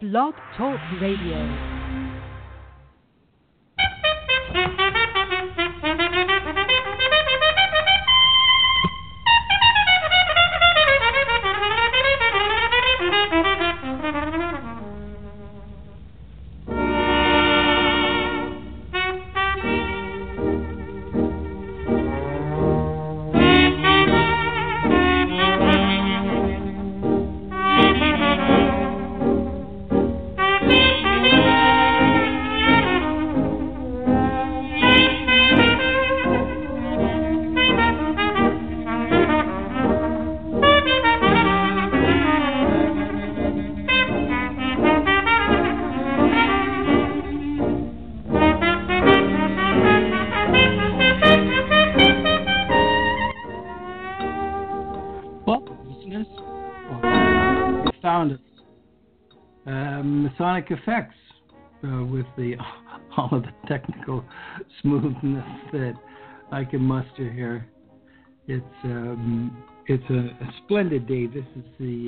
Blog Talk Radio. Masonic Effects with all of the technical smoothness that I can muster here. It's a splendid day. This is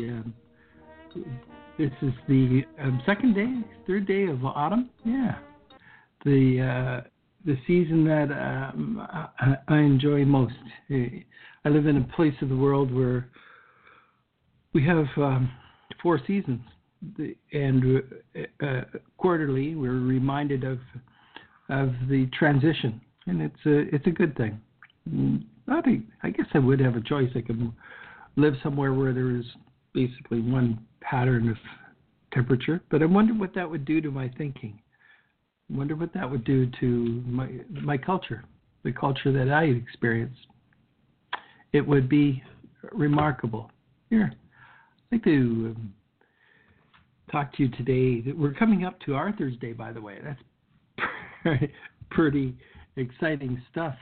the third day of autumn. Yeah, the season that I enjoy most. I live in a place of the world where we have 4 seasons. And quarterly, we're reminded of the transition, and it's a good thing. I guess I would have a choice. I could live somewhere where there is basically one pattern of temperature, but I wonder what that would do to my thinking. I wonder what that would do to my culture, the culture that I experience. It would be remarkable. Here, I'd like to talk to you today. We're coming up to Arthur's Day, by the way. That's pretty exciting stuff.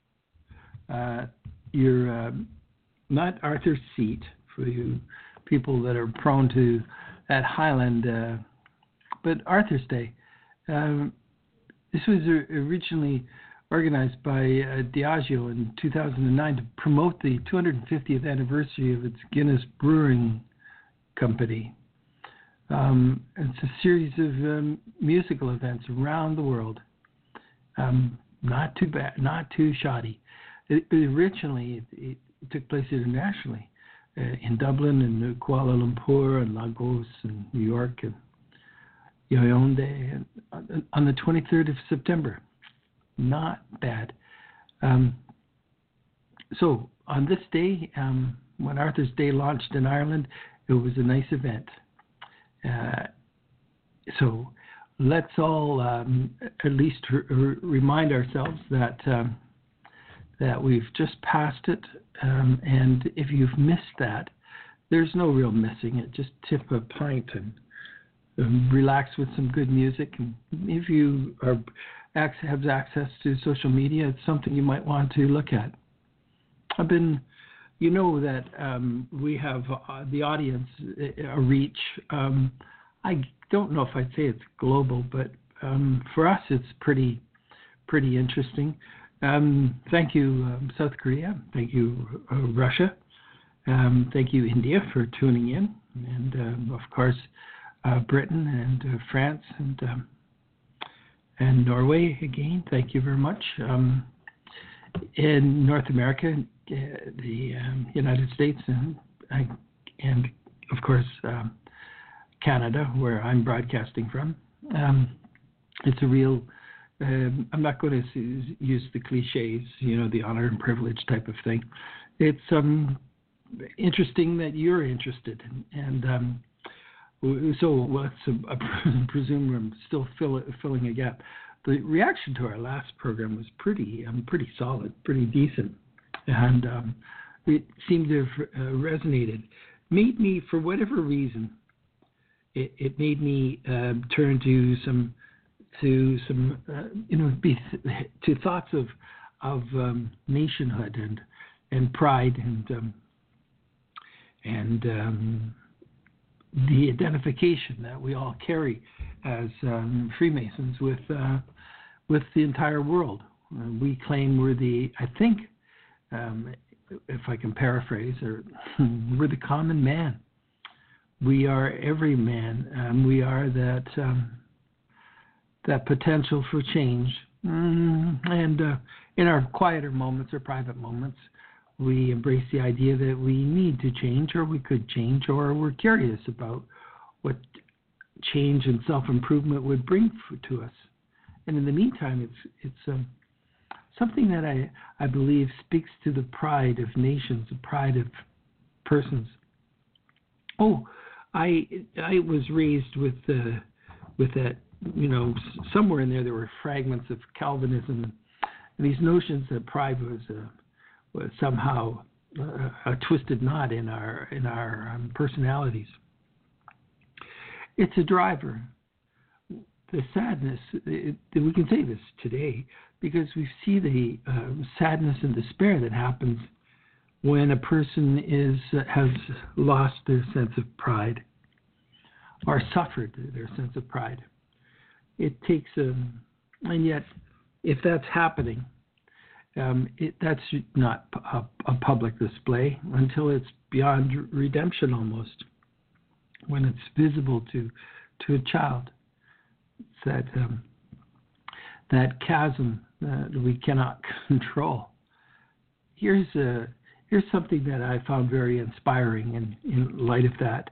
You're not Arthur's Seat for you people that are prone to that Highland, but Arthur's Day. This was originally organized by Diageo in 2009 to promote the 250th anniversary of its Guinness Brewing Company. It's a series of musical events around the world. Not too bad, not too shoddy. Originally, it took place internationally in Dublin and Kuala Lumpur and Lagos and New York and Yaoundé on the 23rd of September. Not bad. So on this day, when Arthur's Day launched in Ireland, it was a nice event. So let's all at least remind ourselves that we've just passed it, and if you've missed that, there's no real missing it. Just tip a pint and relax with some good music. And if you have access to social media, it's something you might want to look at. You know that we have the audience a reach. I don't know if I'd say it's global, but for us it's pretty interesting. Thank you, South Korea. Thank you, Russia. Thank you, India, for tuning in, and of course Britain and France and Norway again. Thank you very much. In North America, the United States and of course Canada, where I'm broadcasting from. It's a real, I'm not going to use the cliches, the honor and privilege type of thing. It's interesting that you're interested, and so let's presume I'm still filling a gap. The reaction to our last program was pretty solid, pretty decent. And it seemed to have resonated. Made me, for whatever reason, it made me turn to some thoughts of nationhood and pride and the identification that we all carry as Freemasons with the entire world. We claim we're I think, if I can paraphrase, we're the common man. we are every man. We are that potential for change. And in our quieter moments or private moments, we embrace the idea that we need to change, or we could change, or we're curious about what change and self-improvement would bring to us. And in the meantime, it's something that I believe speaks to the pride of nations, the pride of persons. Oh, I was raised with that, somewhere in there were fragments of Calvinism and these notions that pride was somehow a twisted knot in our personalities. It's a driver. The sadness, we can say this today because we see the sadness and despair that happens when a person has lost their sense of pride or suffered their sense of pride. It takes and yet if that's happening, that's not a public display until it's beyond redemption almost, when it's visible to a child. It's that chasm that we cannot control. Here's something that I found very inspiring in light of that.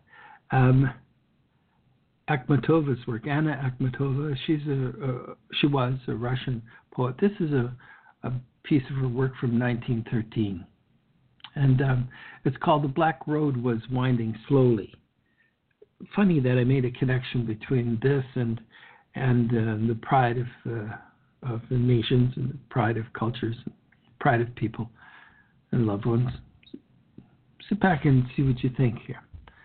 Akhmatova's work, Anna Akhmatova, she was a Russian poet. This is a piece of her work from 1913. And it's called The Black Road Was Winding Slowly. Funny that I made a connection between this and the pride of the nations and the pride of cultures, pride of people and loved ones. Sit back and see what you think here.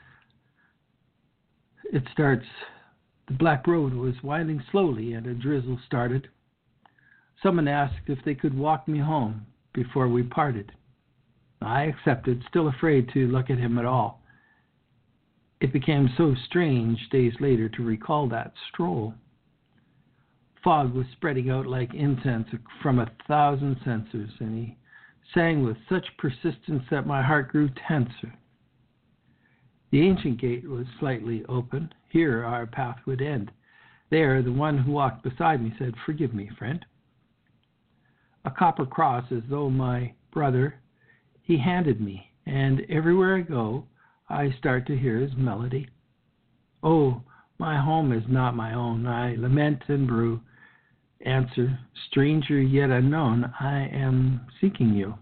It starts, the black road was winding slowly and a drizzle started. Someone asked if they could walk me home before we parted. I accepted, still afraid to look at him at all. It became so strange days later to recall that stroll. Fog was spreading out like incense from 1,000 censers, and he sang with such persistence that my heart grew tenser. The ancient gate was slightly open. Here our path would end. There, the one who walked beside me said, "Forgive me, friend." A copper cross, as though my brother, he handed me, and everywhere I go, I start to hear his melody. Oh, my home is not my own. I lament and brew. Answer, stranger yet unknown, I am seeking you.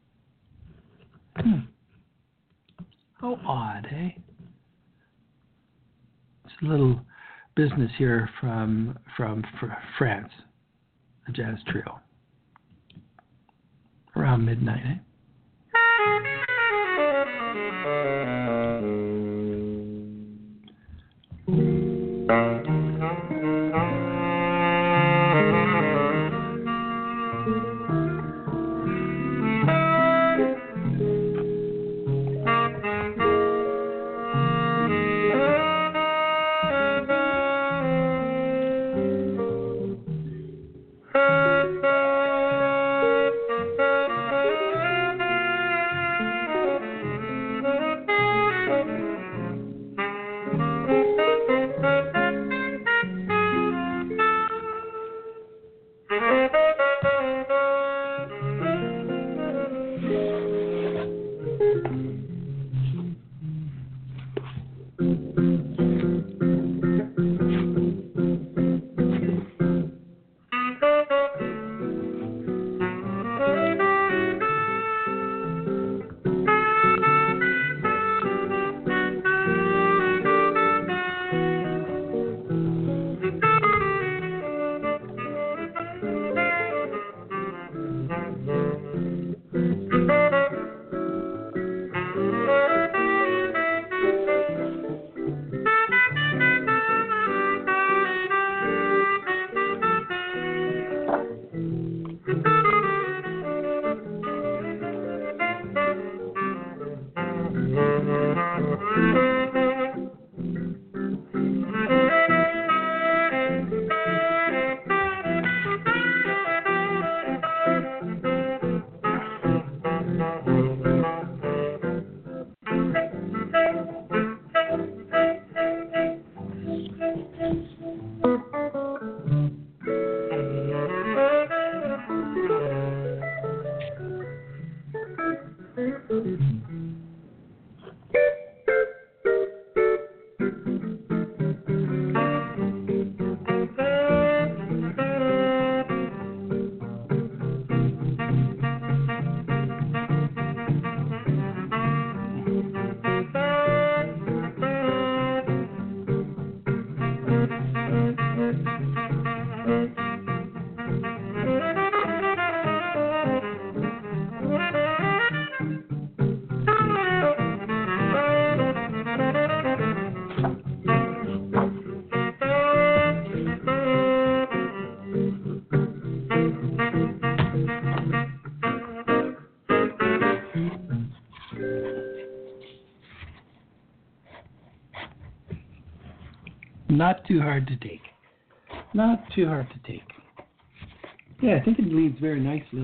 How odd, eh? It's a little business here from France, a jazz trio. Around midnight, eh? Not too hard to take. Not too hard to take. Yeah, I think it leads very nicely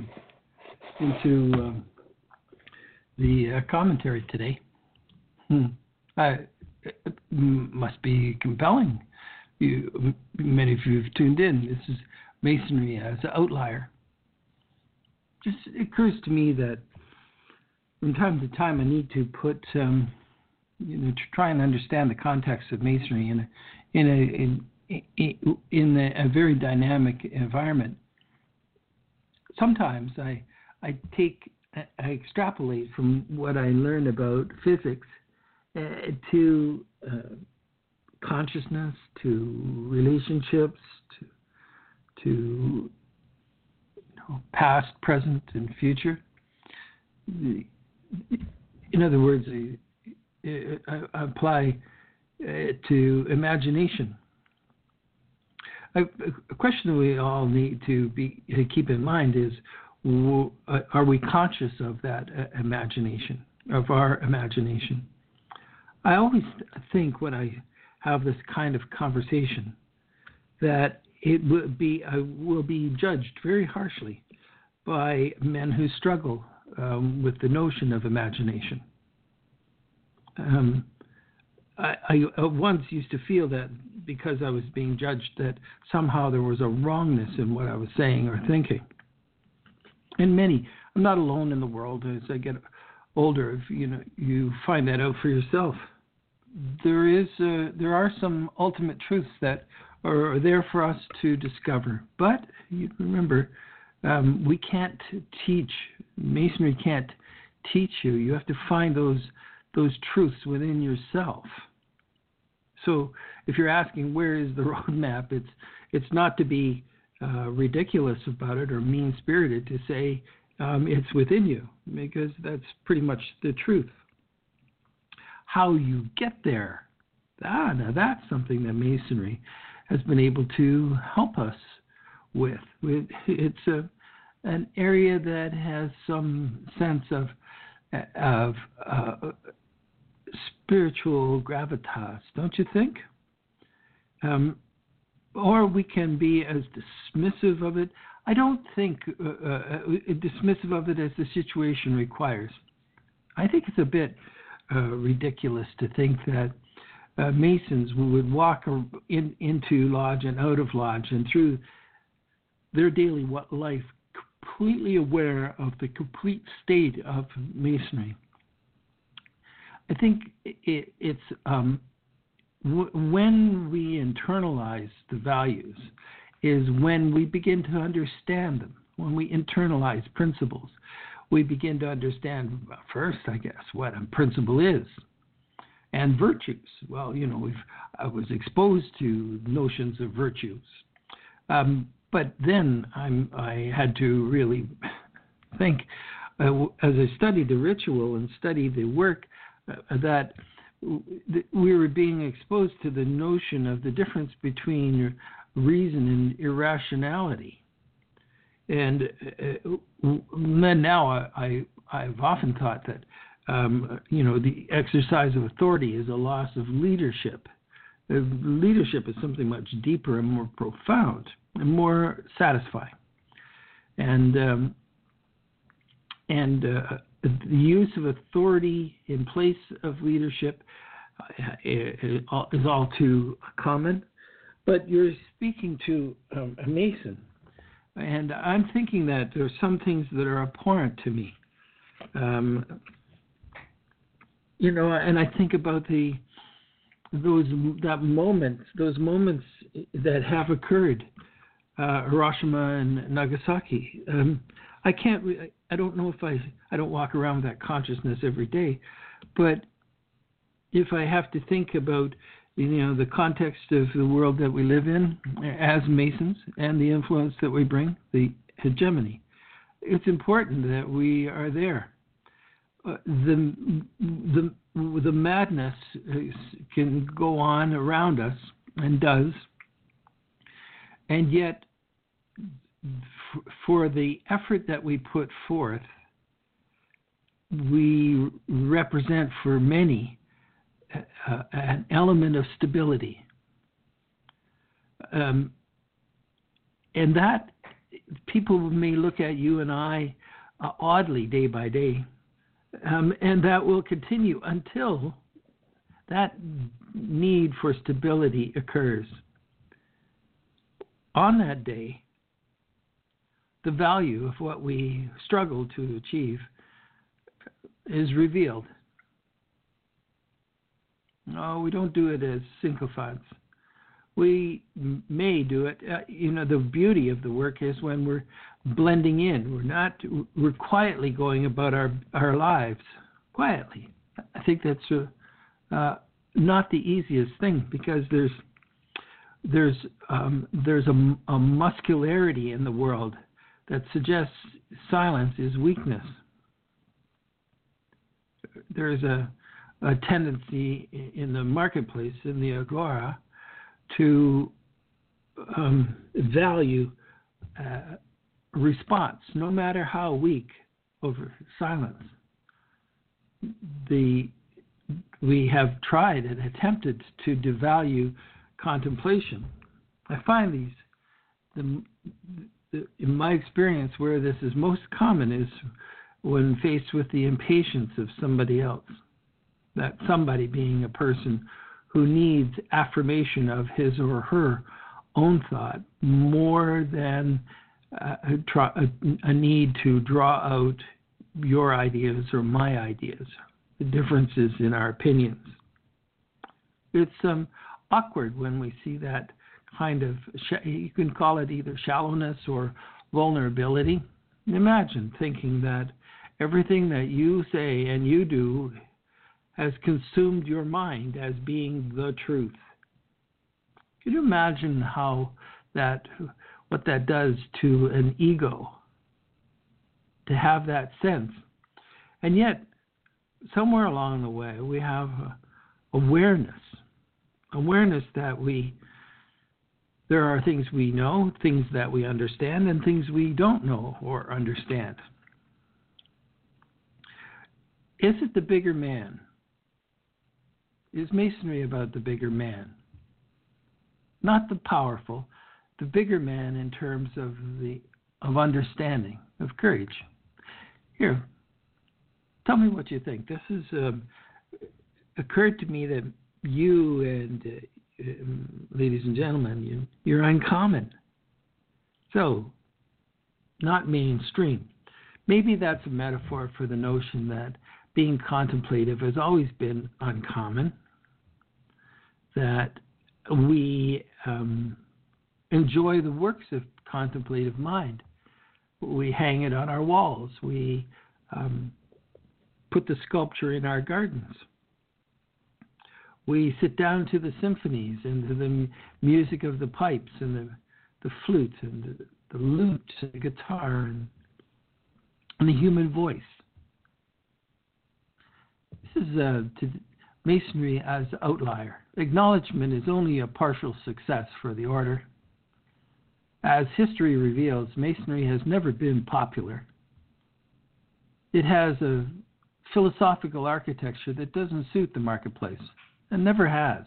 into the commentary today. It must be compelling. Many of you have tuned in. This is Masonry as an outlier. Just occurs to me that from time to time I need to put, to try and understand the context of Masonry in a very dynamic environment. Sometimes I extrapolate from what I learn about physics to consciousness, to relationships, to past, present, and future. In other words, I apply to imagination. A question we all need to keep in mind is, are we conscious of that imagination, of our imagination? I always think when I have this kind of conversation that it will be judged very harshly by men who struggle with the notion of imagination. I once used to feel that because I was being judged that somehow there was a wrongness in what I was saying or thinking. And I'm not alone in the world. As I get older, you find that out for yourself. There are some ultimate truths that are there for us to discover. But you remember, we can't teach. Masonry can't teach you. You have to find those truths within yourself. So if you're asking where is the roadmap, it's not to be ridiculous about it or mean-spirited to say it's within you, because that's pretty much the truth. How you get there, now that's something that Masonry has been able to help us with. It's an area that has some sense of spiritual gravitas, don't you think? Or we can be as dismissive of it. I don't think dismissive of it as the situation requires. I think it's a bit ridiculous to think that Masons would walk into lodge and out of lodge and through their daily life completely aware of the complete state of Masonry. I think it's when we internalize the values is when we begin to understand them. When we internalize principles, we begin to understand first, I guess, what a principle is. And virtues. Well, I was exposed to notions of virtues. But then I had to really think, as I studied the ritual and studied the work, that we were being exposed to the notion of the difference between reason and irrationality. And then now I've often thought that, the exercise of authority is a loss of leadership. Leadership is something much deeper and more profound and more satisfying. And the use of authority in place of leadership is all too common. But you're speaking to a Mason, and I'm thinking that there are some things that are abhorrent to me. And I think about those moments that have occurred, Hiroshima and Nagasaki. I don't know if I don't walk around with that consciousness every day, but if I have to think about the context of the world that we live in as Masons and the influence that we bring, the hegemony, it's important that we are there. The madness can go on around us and does, and yet for the effort that we put forth, we represent for many an element of stability, and that people may look at you and I oddly day by day. And that will continue until that need for stability occurs. On that day, the value of what we struggle to achieve is revealed. No, we don't do it as sycophants. We may do it. The beauty of the work is when we're blending in. We're quietly going about our lives. Quietly. I think that's not the easiest thing, because there's a muscularity in the world that suggests silence is weakness. There's a tendency in the marketplace, in the agora, to value response, no matter how weak, over silence. We have tried and attempted to devalue contemplation. I find in my experience, where this is most common is when faced with the impatience of somebody else. That somebody being a person who needs affirmation of his or her own thought more than a need to draw out your ideas or my ideas, the differences in our opinions. It's awkward when we see that kind of, you can call it either shallowness or vulnerability. Imagine thinking that everything that you say and you do has consumed your mind as being the truth. Can you imagine what that does to an ego, to have that sense? And yet, somewhere along the way, we have awareness that there are things we know, things that we understand, and things we don't know or understand. Is it the bigger man? Is Masonry about the bigger man? Not the powerful, the bigger man in terms of understanding, of courage. Here, tell me what you think. This has occurred to me that you and ladies and gentlemen, you're uncommon. So, not mainstream. Maybe that's a metaphor for the notion that being contemplative has always been uncommon, that we enjoy the works of contemplative mind. We hang it on our walls. We put the sculpture in our gardens. We sit down to the symphonies and to the music of the pipes and the flute and the lute and the guitar and the human voice. This is to Masonry as outlier. Acknowledgement is only a partial success for the order. As history reveals, Masonry has never been popular. It has a philosophical architecture that doesn't suit the marketplace, and never has.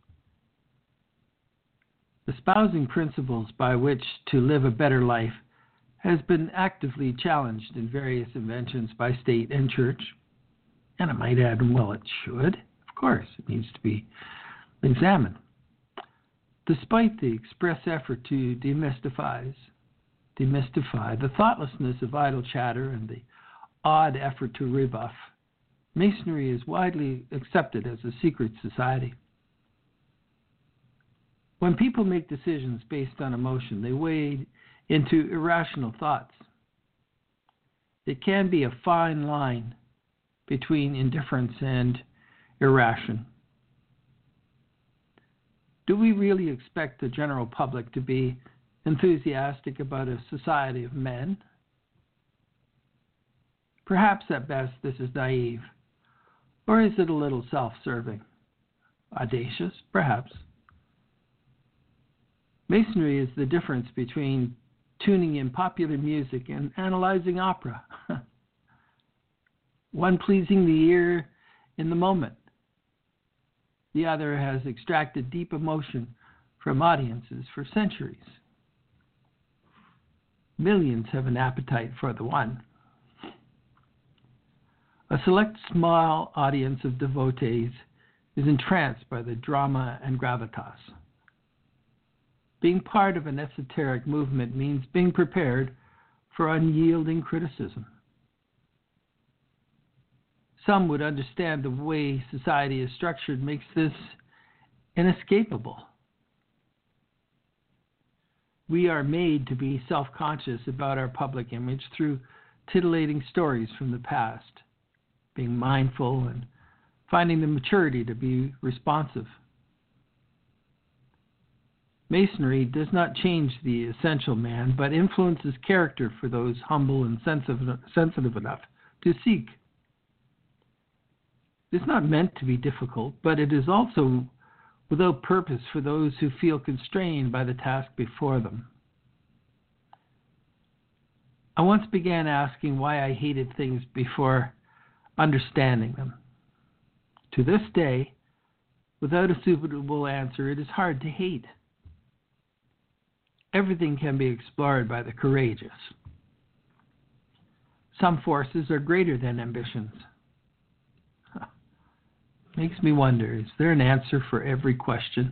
Espousing principles by which to live a better life has been actively challenged in various inventions by state and church. And I might add, well, it should, of course, it needs to be examined. Despite the express effort to demystify the thoughtlessness of idle chatter and the odd effort to rebuff, Masonry is widely accepted as a secret society. When people make decisions based on emotion, they wade into irrational thoughts. It can be a fine line between indifference and irration. Do we really expect the general public to be enthusiastic about a society of men? Perhaps at best this is naive. Or is it a little self-serving? Audacious? Perhaps. Masonry is the difference between tuning in popular music and analyzing opera. One pleasing the ear in the moment. The other has extracted deep emotion from audiences for centuries. Millions have an appetite for the one. A select small audience of devotees is entranced by the drama and gravitas. Being part of an esoteric movement means being prepared for unyielding criticism. Some would understand the way society is structured makes this inescapable. We are made to be self-conscious about our public image through titillating stories from the past, being mindful and finding the maturity to be responsive. Masonry does not change the essential man, but influences character for those humble and sensitive enough to seek. It's not meant to be difficult, but it is also without purpose for those who feel constrained by the task before them. I once began asking why I hated things before understanding them. To this day, without a suitable answer, it is hard to hate. Everything can be explored by the courageous. Some forces are greater than ambitions. Makes me wonder, is there an answer for every question?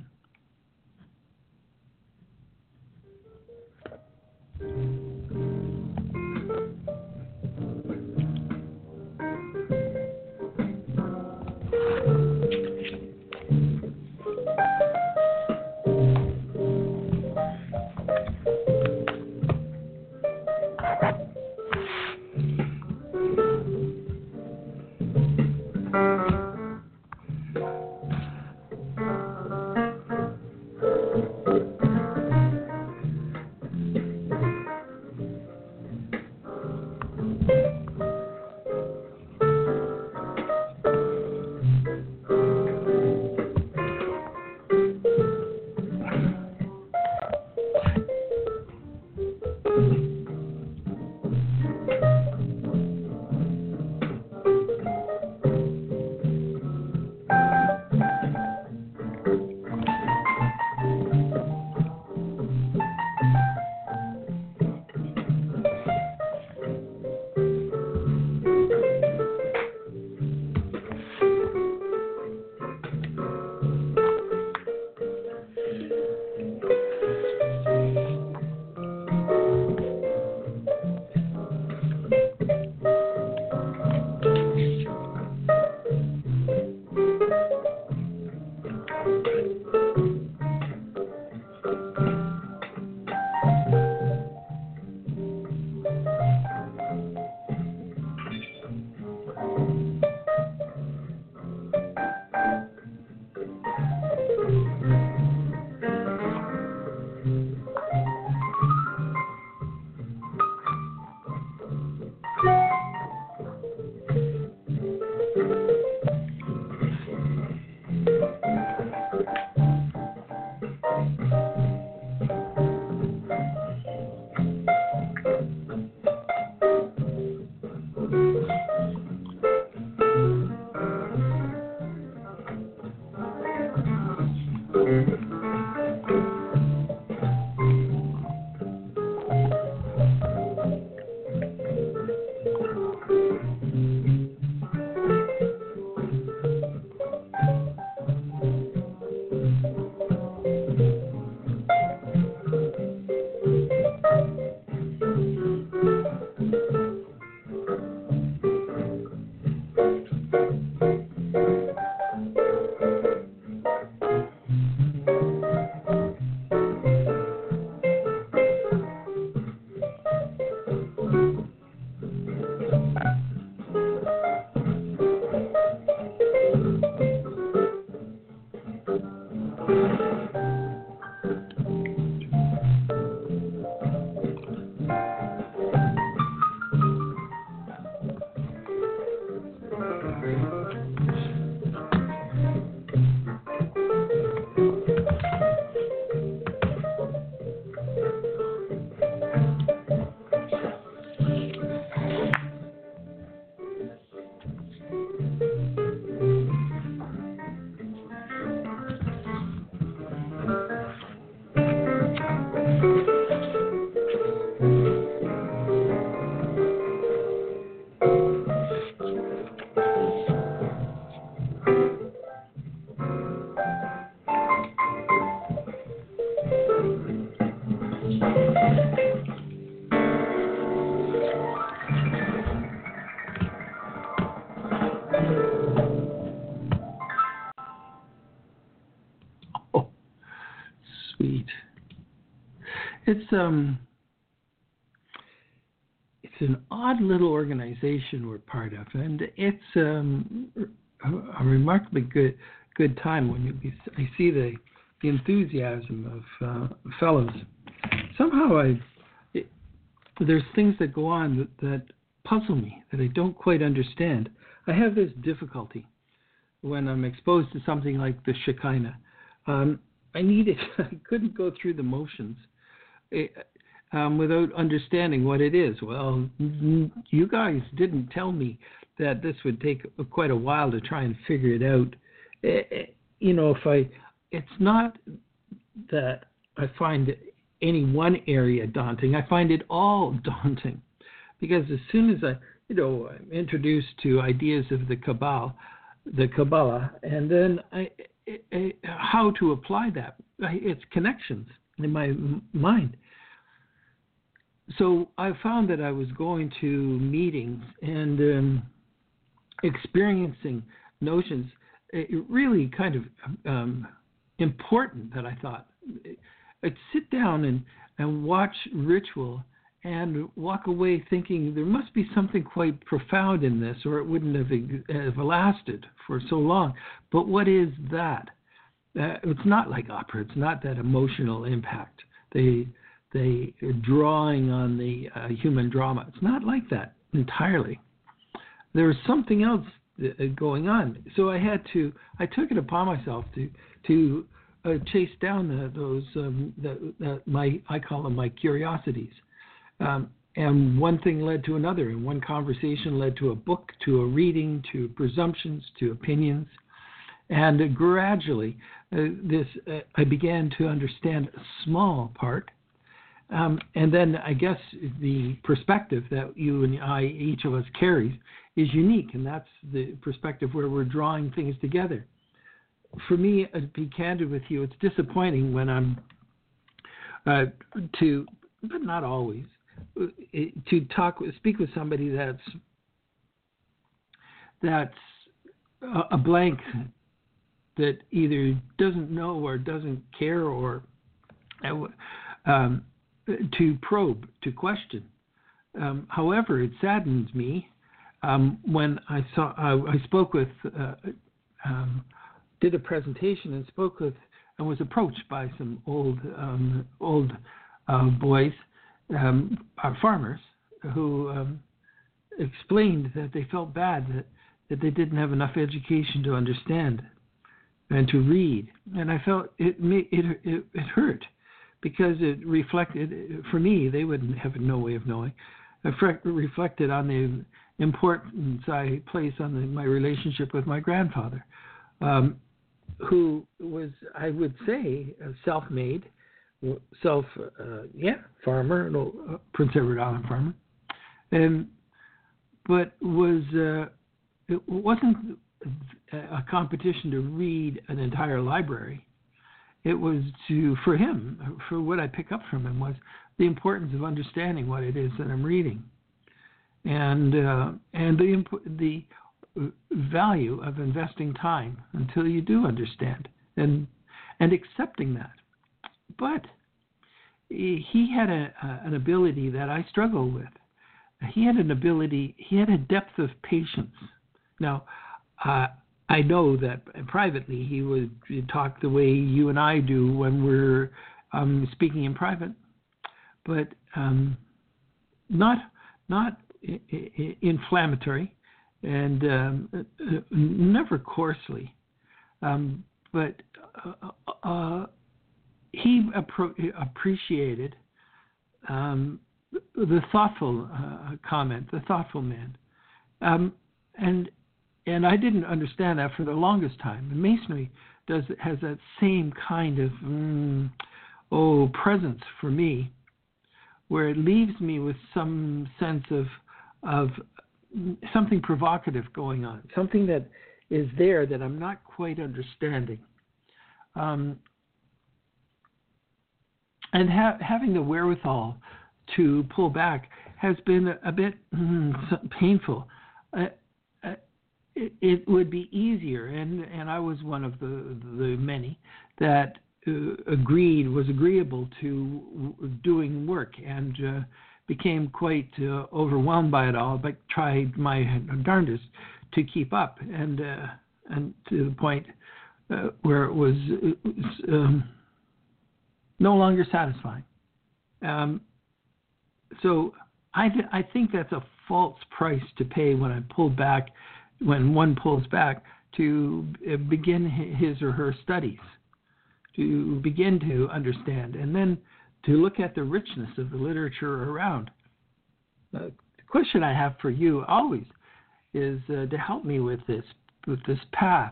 sweet. It's an odd little organization we're part of, and it's a remarkably good time when I see the enthusiasm of fellows. Somehow there's things that go on that puzzle me, that I don't quite understand. I have this difficulty when I'm exposed to something like the Shekinah. I couldn't go through the motions without understanding what it is. Well, you guys didn't tell me that this would take quite a while to try and figure it out. It's not that I find any one area daunting. I find it all daunting, because as soon as I'm introduced to ideas of the Kabbalah, and then how to apply that, it's connections in my mind. So I found that I was going to meetings and experiencing notions, really kind of important, that I thought I'd sit down and watch ritual and walk away thinking there must be something quite profound in this, or it wouldn't have lasted for so long. But what is that? It's not like opera. It's not that emotional impact. They are drawing on the human drama. It's not like that entirely. There was something else going on. So I took it upon myself to chase down those I call them my curiosities. And one thing led to another, and one conversation led to a book, to a reading, to presumptions, to opinions. And gradually, I began to understand a small part. And then I guess the perspective that you and I, each of us, carries is unique, and that's the perspective where we're drawing things together. For me, to be candid with you, it's disappointing when I'm but not always, to speak with somebody that's a blank, that either doesn't know or doesn't care, or to probe, to question. However, it saddens me when I spoke with, did a presentation and spoke with, and was approached by some old boys, farmers, who explained that they felt bad that they didn't have enough education to understand and to read, and I felt it hurt, because it reflected, for me, they wouldn't have no way of knowing. It reflected on the importance I place on my relationship with my grandfather, who was, I would say, self-made, farmer, Prince Edward Island farmer, but it wasn't a competition to read an entire library. It was for him, for what I pick up from him, was the importance of understanding what it is that I'm reading, and the value of investing time until you do understand, and accepting that. But he had an ability that I struggle with. He had a depth of patience. Now, I know that privately he would talk the way you and I do when we're speaking in private, but not inflammatory, and never coarsely. But he appreciated the thoughtful comment, the thoughtful man, and I didn't understand that for the longest time. And Masonry has that same kind of presence for me, where it leaves me with some sense of something provocative going on, something that is there that I'm not quite understanding. And having the wherewithal to pull back has been a bit painful. It would be easier, and I was one of the many that was agreeable to doing work, and became quite overwhelmed by it all, but tried my darndest to keep up, and to the point where it was no longer satisfying. So I think that's a false price to pay when one pulls back to begin his or her studies, to begin to understand, and then to look at the richness of the literature around. The question I have for you always is to help me with this path.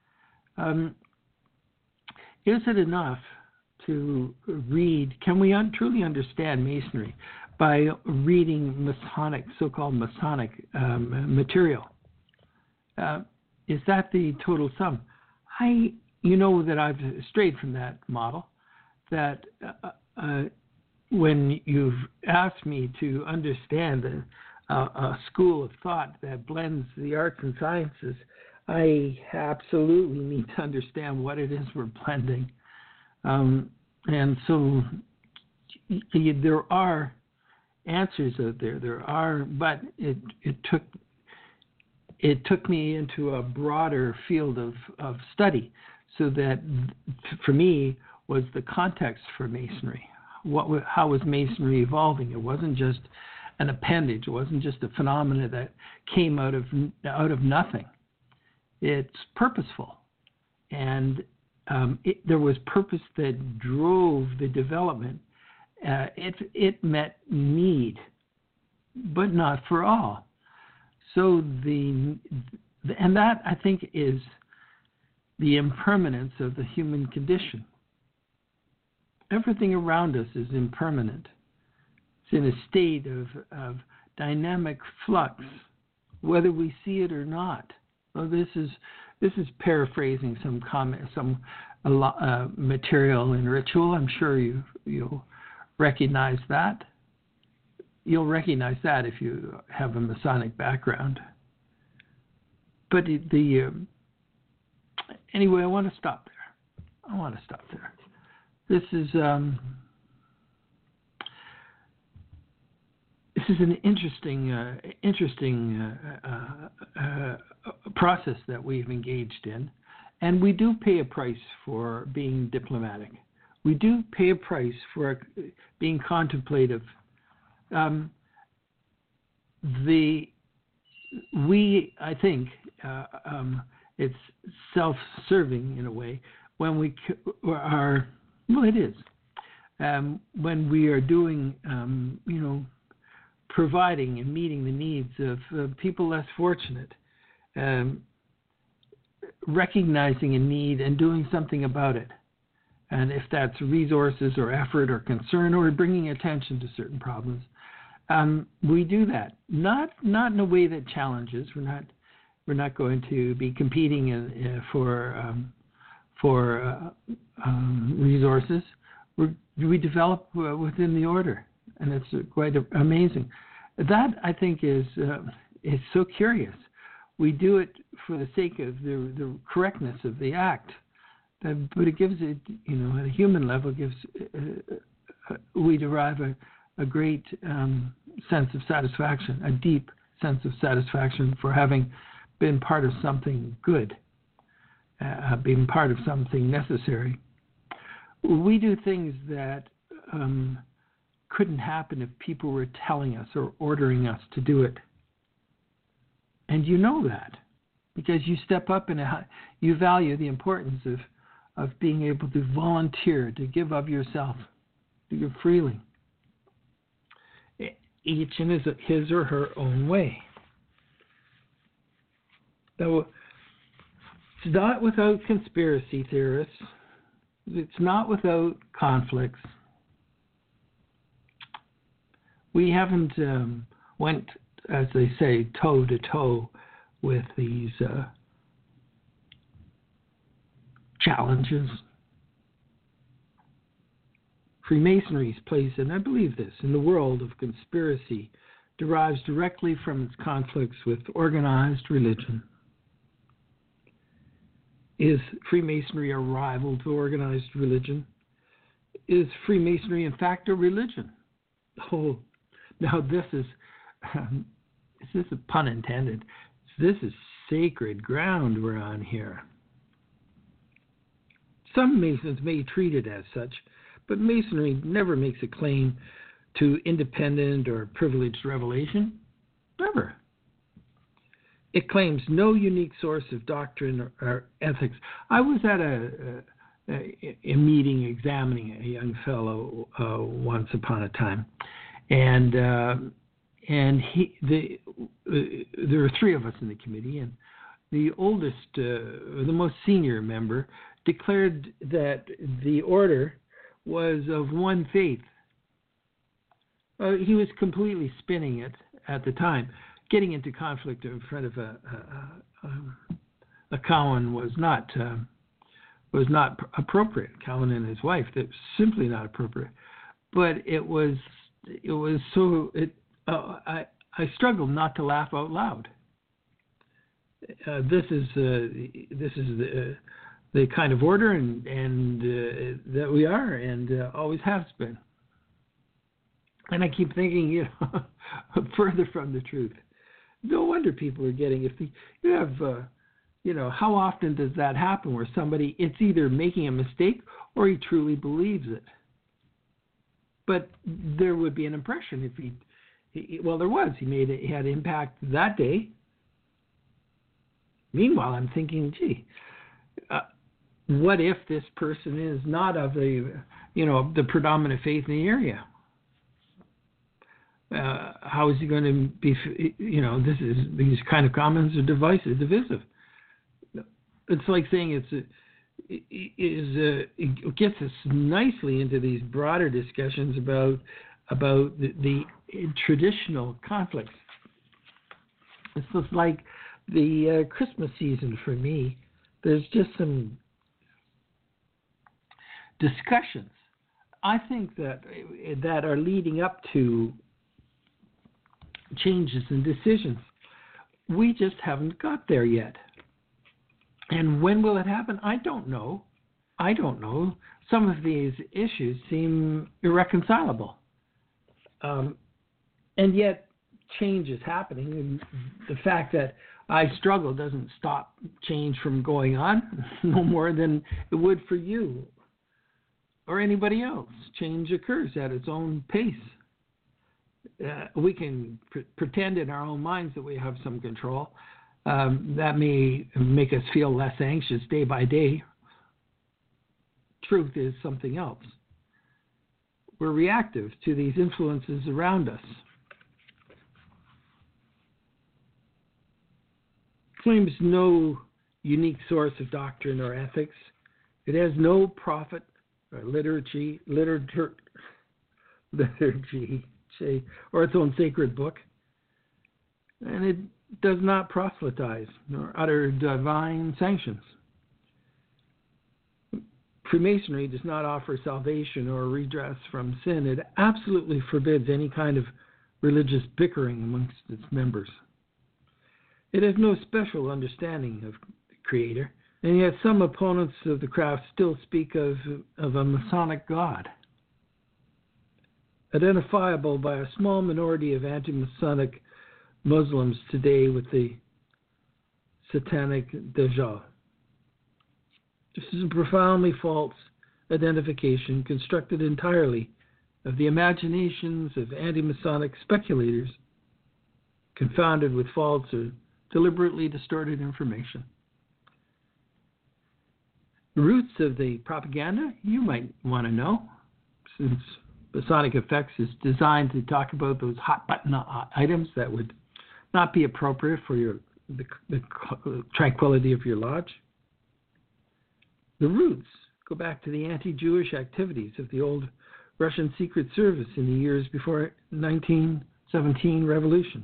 Is it enough to read? Can we truly understand Masonry by reading so-called Masonic material? Is that the total sum? You know that I've strayed from that model. That when you've asked me to understand a school of thought that blends the arts and sciences, I absolutely need to understand what it is we're blending. And so there are answers out there. But it took me into a broader field of study, so that for me was the context for Masonry. How was Masonry evolving? It wasn't just an appendage. It wasn't just a phenomena that came out of nothing. It's purposeful, and there was purpose that drove the development. It met need, but not for all. So and that, I think, is the impermanence of the human condition. Everything around us is impermanent. It's in a state of dynamic flux, whether we see it or not. Well, this is paraphrasing some material and ritual. I'm sure you'll recognize that. You'll recognize that if you have a Masonic background. But anyway, I want to stop there. This is an interesting process that we've engaged in, and we do pay a price for being diplomatic. We do pay a price for being contemplative. I think it's self-serving in a way when we are. Well, it is. When we are doing, providing and meeting the needs of people less fortunate, recognizing a need and doing something about it. And if that's resources or effort or concern or bringing attention to certain problems, we do that. Not in a way that challenges. We're not going to be competing for resources. We develop within the order, and it's quite amazing. That, I think, is so curious. We do it for the sake of the correctness of the act, but it gives it, at a human level, we derive a great sense of satisfaction, a deep sense of satisfaction for having been part of something good, being part of something necessary. We do things that couldn't happen if people were telling us or ordering us to do it. And you know that because you step up and you value the importance of being able to volunteer, to give of yourself, to give freely, each in his or her own way. So it's not without conspiracy theorists. It's not without conflicts. We haven't went, as they say, toe to toe with these challenges. Freemasonry's place, and I believe this, in the world of conspiracy derives directly from its conflicts with organized religion. Is Freemasonry a rival to organized religion? Is Freemasonry, in fact, a religion? Oh, now this is a pun intended. This is sacred ground we're on here. Some Masons may treat it as such, but Masonry never makes a claim to independent or privileged revelation. Never. It claims no unique source of doctrine or ethics. I was at a meeting examining a young fellow once upon a time, and there were three of us in the committee, and the oldest, the most senior member, declared that the order was of one faith. He was completely spinning it at the time. Getting into conflict in front of a Cowan was not appropriate. Cowan and his wife, that was simply not appropriate. But it was so. I struggled not to laugh out loud. This is the kind of order and that we are and always has been. And I keep thinking, further from the truth. No wonder people are getting, you have, how often does that happen where somebody, it's either making a mistake or he truly believes it. But there would be an impression if there was. He had impact that day. Meanwhile, I'm thinking, what if this person is not of the predominant faith in the area? How is he going to be? These kind of comments are divisive. It's like saying it gets us nicely into these broader discussions about the traditional conflicts. It's just like the Christmas season for me. There's just some discussions, I think, that are leading up to changes and decisions. We just haven't got there yet. And when will it happen? I don't know. Some of these issues seem irreconcilable. And yet change is happening. And the fact that I struggle doesn't stop change from going on no more than it would for you or anybody else. Change occurs at its own pace. We can pretend in our own minds that we have some control. That may make us feel less anxious day by day. Truth is something else. We're reactive to these influences around us. Claims no unique source of doctrine or ethics. It has no prophet or liturgy, or its own sacred book. And it does not proselytize nor utter divine sanctions. Freemasonry does not offer salvation or redress from sin. It absolutely forbids any kind of religious bickering amongst its members. It has no special understanding of the Creator, and yet some opponents of the craft still speak of a Masonic God. Identifiable by a small minority of anti-Masonic Muslims today with the Satanic Dajjal. This is a profoundly false identification constructed entirely of the imaginations of anti-Masonic speculators, confounded with false or deliberately distorted information. The roots of the propaganda you might want to know, since Masonic Effects is designed to talk about those hot button items that would not be appropriate for the tranquility of your lodge. The roots go back to the anti-Jewish activities of the old Russian Secret Service in the years before 1917 revolution.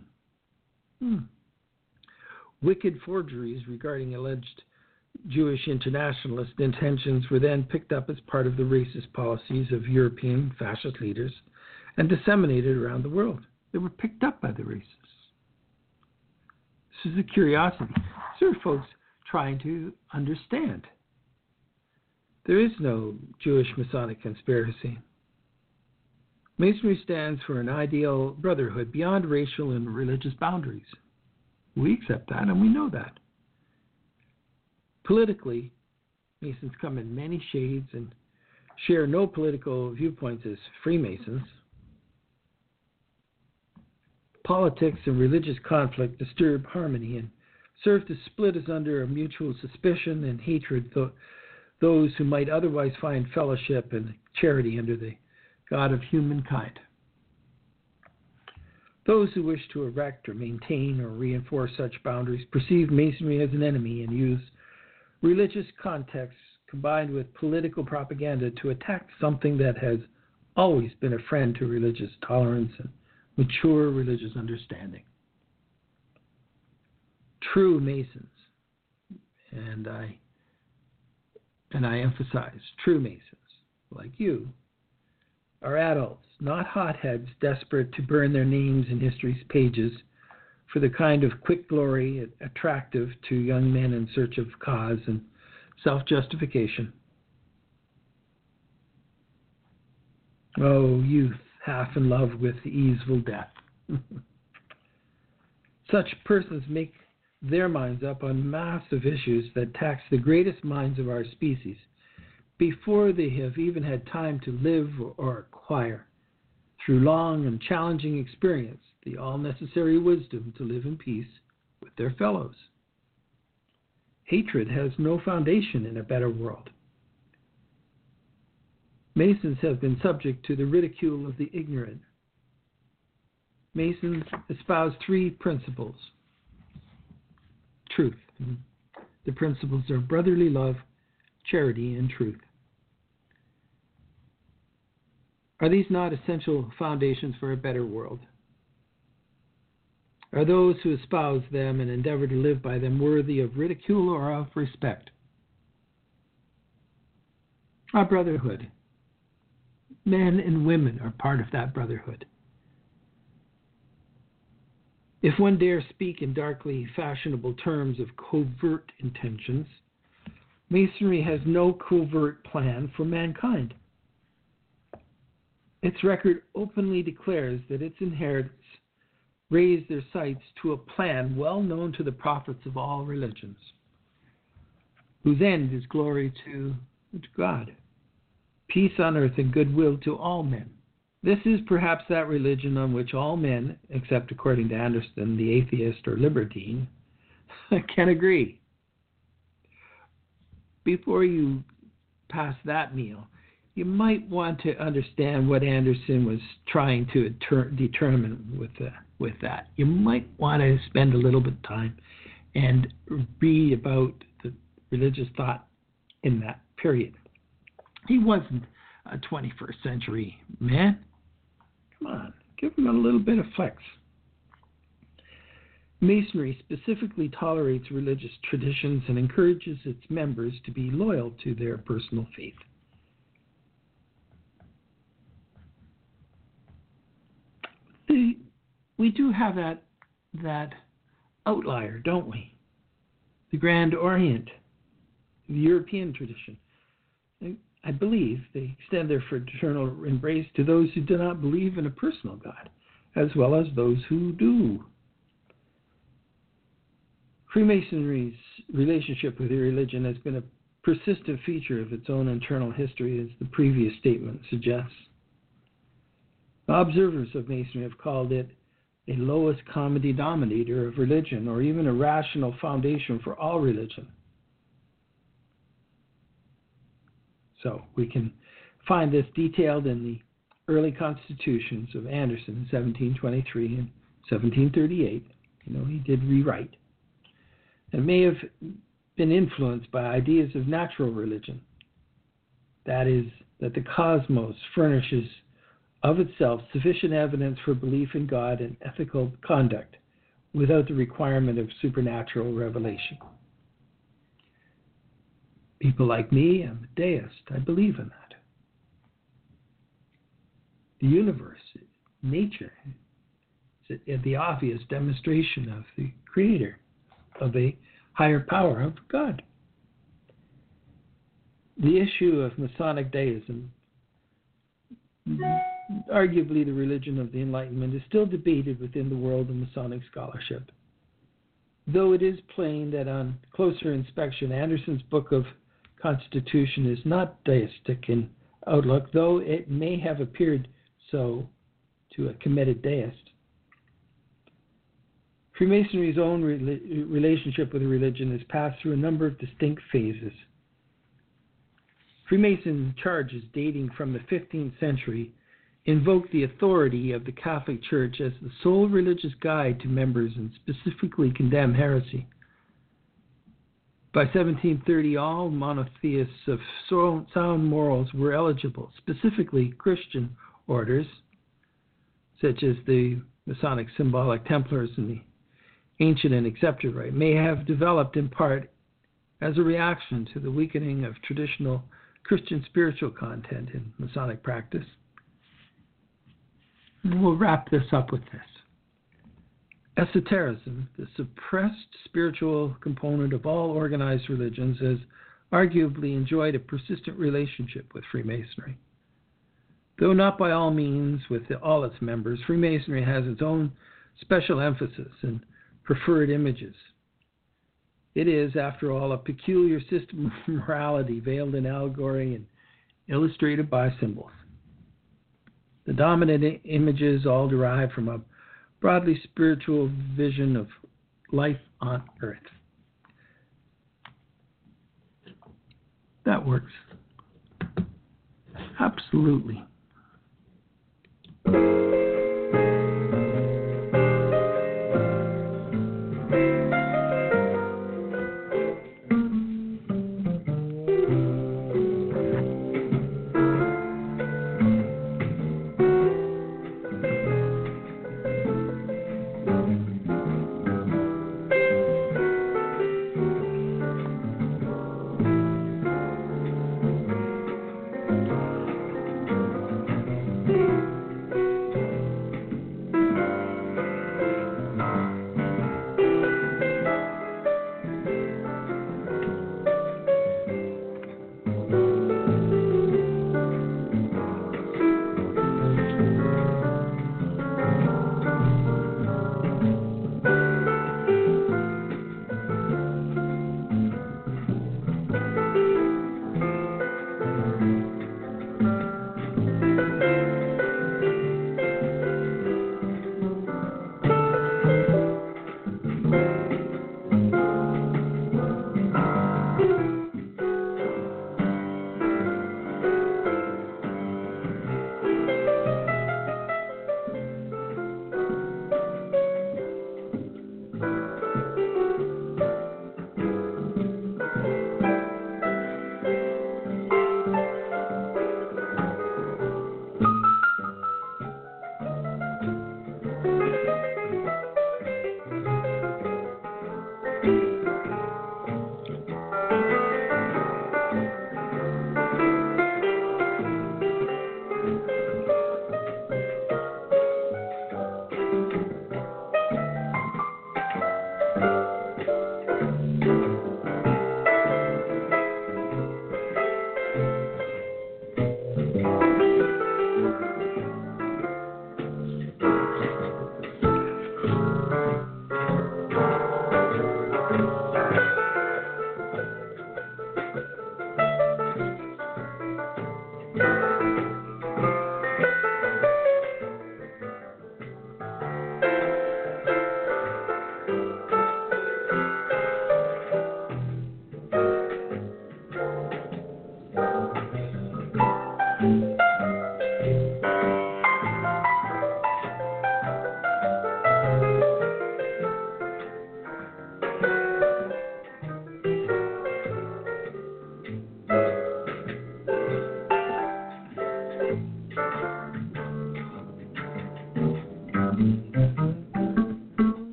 Wicked forgeries regarding alleged Jewish internationalist intentions were then picked up as part of the racist policies of European fascist leaders and disseminated around the world. They were picked up by the racists. This is a curiosity. These are folks trying to understand. There is no Jewish Masonic conspiracy. Masonry stands for an ideal brotherhood beyond racial and religious boundaries. We accept that, and we know that. Politically, Masons come in many shades and share no political viewpoints as Freemasons. Politics and religious conflict disturb harmony and serve to split us under a mutual suspicion and hatred those who might otherwise find fellowship and charity under the God of humankind. Those who wish to erect or maintain or reinforce such boundaries perceive Masonry as an enemy and use religious contexts combined with political propaganda to attack something that has always been a friend to religious tolerance and mature religious understanding. True Masons, and I emphasize, true Masons, like you, are adults, not hotheads desperate to burn their names in history's pages for the kind of quick glory attractive to young men in search of cause and self-justification. Oh, youth, half in love with the easeful death. Such persons make their minds up on massive issues that tax the greatest minds of our species before they have even had time to live or acquire, through long and challenging experience, the all-necessary wisdom to live in peace with their fellows. Hatred has no foundation in a better world. Masons have been subject to the ridicule of the ignorant. Masons espouse three principles. Truth. The principles are brotherly love, charity, and truth. Are these not essential foundations for a better world? Are those who espouse them and endeavor to live by them worthy of ridicule or of respect? Our brotherhood. Men and women are part of that brotherhood. If one dare speak in darkly fashionable terms of covert intentions, Masonry has no covert plan for mankind. Its record openly declares that its inheritors raise their sights to a plan well known to the prophets of all religions, whose end is glory to God, peace on earth and goodwill to all men. This is perhaps that religion on which all men, except according to Anderson, the atheist or libertine, can agree. Before you pass that meal, you might want to understand what Anderson was trying to determine with that. You might want to spend a little bit of time and read about the religious thought in that period. He wasn't a 21st century man. Come on, give him a little bit of flex. Masonry specifically tolerates religious traditions and encourages its members to be loyal to their personal faith. We do have that outlier, don't we? The Grand Orient, the European tradition. I believe they extend their fraternal embrace to those who do not believe in a personal God, as well as those who do. Freemasonry's relationship with their religion has been a persistent feature of its own internal history, as the previous statement suggests. Observers of Masonry have called it a lowest common denominator of religion, or even a rational foundation for all religion. So we can find this detailed in the early constitutions of Anderson in 1723 and 1738. He did rewrite. And may have been influenced by ideas of natural religion. That is, that the cosmos furnishes of itself sufficient evidence for belief in God and ethical conduct without the requirement of supernatural revelation. People like me, I'm a deist. I believe in that. The universe, nature, is the obvious demonstration of the Creator, of a higher power of God. The issue of Masonic deism, arguably the religion of the Enlightenment, is still debated within the world of Masonic scholarship. Though it is plain that on closer inspection, Anderson's Book of Constitution is not deistic in outlook, though it may have appeared so to a committed deist. Freemasonry's own relationship with religion has passed through a number of distinct phases. Freemason charges dating from the 15th century invoke the authority of the Catholic Church as the sole religious guide to members and specifically condemn heresy. By 1730, all monotheists of sound morals were eligible, specifically Christian orders, such as the Masonic Symbolic Templars and the Ancient and Accepted Rite, may have developed in part as a reaction to the weakening of traditional Christian spiritual content in Masonic practice. And we'll wrap this up with this. Esotericism, the suppressed spiritual component of all organized religions, has arguably enjoyed a persistent relationship with Freemasonry. Though not by all means with all its members, Freemasonry has its own special emphasis and preferred images. It is, after all, a peculiar system of morality veiled in allegory and illustrated by symbols. The dominant images all derive from a broadly spiritual vision of life on earth. That works. Absolutely.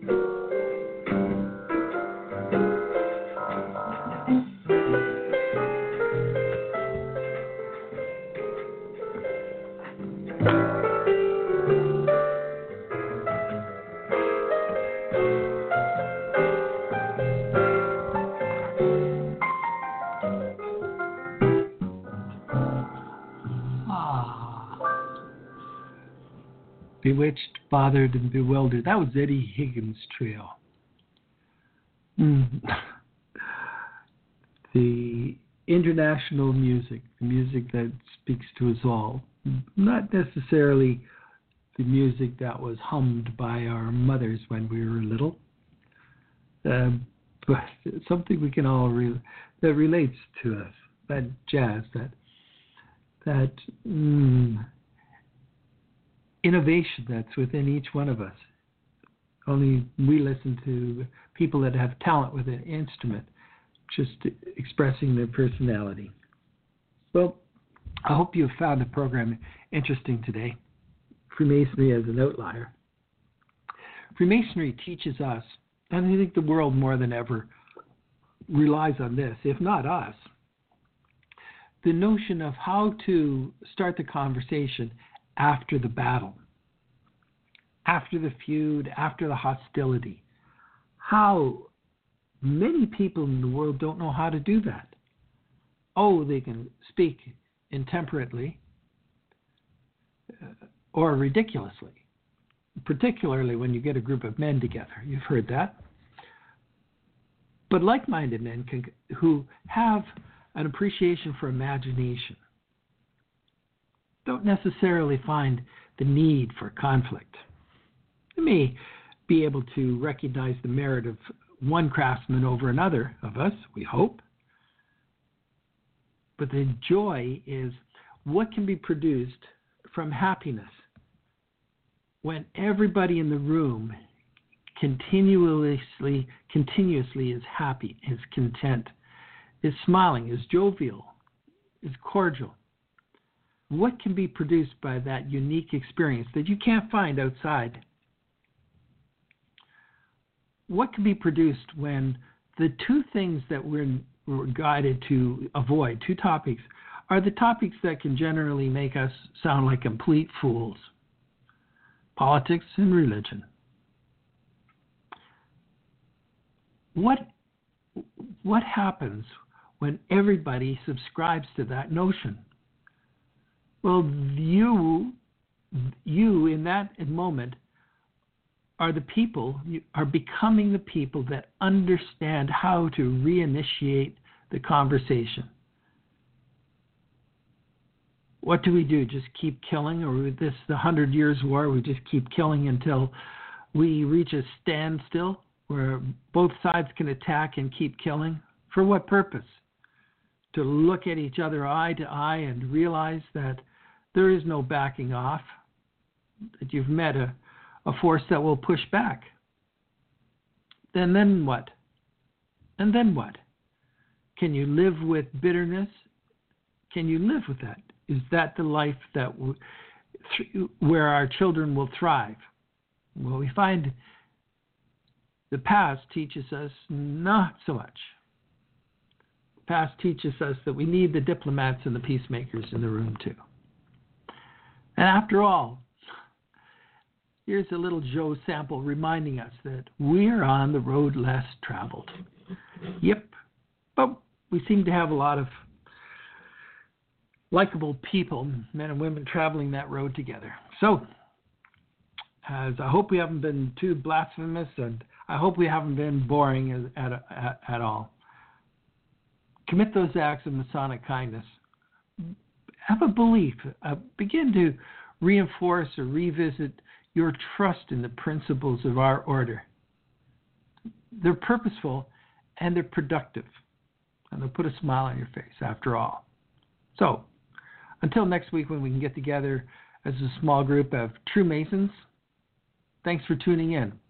Bewitched, Bothered, and Bewildered. That was Eddie Higgins Trio. The international music, the music that speaks to us all. Not necessarily the music that was hummed by our mothers when we were little, but something we can all that relates to us. That jazz, that innovation that's within each one of us. Only we listen to people that have talent with an instrument, just expressing their personality. Well, I hope you found the program interesting today. Freemasonry as an outlier. Freemasonry teaches us, and I think the world more than ever relies on this, if not us, the notion of how to start the conversation after the battle, after the feud, after the hostility. How many people in the world don't know how to do that. Oh, they can speak intemperately or ridiculously, particularly when you get a group of men together. You've heard that. But like-minded men who have an appreciation for imagination don't necessarily find the need for conflict. They may be able to recognize the merit of one craftsman over another of us, we hope. But the joy is what can be produced from happiness when everybody in the room continuously is happy, is content, is smiling, is jovial, is cordial. What can be produced by that unique experience that you can't find outside? What can be produced when the two things that we're guided to avoid, two topics, are the topics that can generally make us sound like complete fools? Politics and religion. What happens when everybody subscribes to that notion? Well, you in that moment are the people, you are becoming the people that understand how to reinitiate the conversation. What do we do? Just keep killing? Or the 100 Years' War, we just keep killing until we reach a standstill where both sides can attack and keep killing? For what purpose? To look at each other eye to eye and realize that there is no backing off, that you've met a force that will push back. Then what? And then what? Can you live with bitterness? Can you live with that? Is that the life that where our children will thrive? Well, we find the past teaches us not so much. The past teaches us that we need the diplomats and the peacemakers in the room too. And after all, here's a little Joe sample reminding us that we're on the road less traveled. Yep, but we seem to have a lot of likable people, men and women, traveling that road together. So, as I hope we haven't been too blasphemous, and I hope we haven't been boring at all. Commit those acts of Masonic kindness. Have a belief. Begin to reinforce or revisit your trust in the principles of our order. They're purposeful and they're productive. And they'll put a smile on your face after all. So, until next week when we can get together as a small group of true Masons, thanks for tuning in.